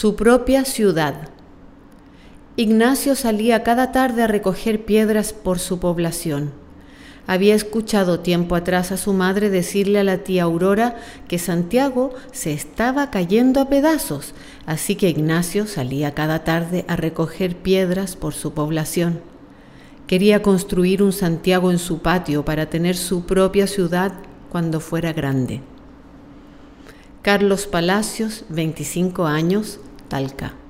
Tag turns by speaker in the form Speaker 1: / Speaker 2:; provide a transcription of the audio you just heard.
Speaker 1: Su propia ciudad. Ignacio salía cada tarde a recoger piedras por su población. Había escuchado tiempo atrás a su madre decirle a la tía Aurora que Santiago se estaba cayendo a pedazos, así que Ignacio salía cada tarde a recoger piedras por su población. Quería construir un Santiago en su patio para tener su propia ciudad cuando fuera grande. Carlos Palacios, 25 años, Talca.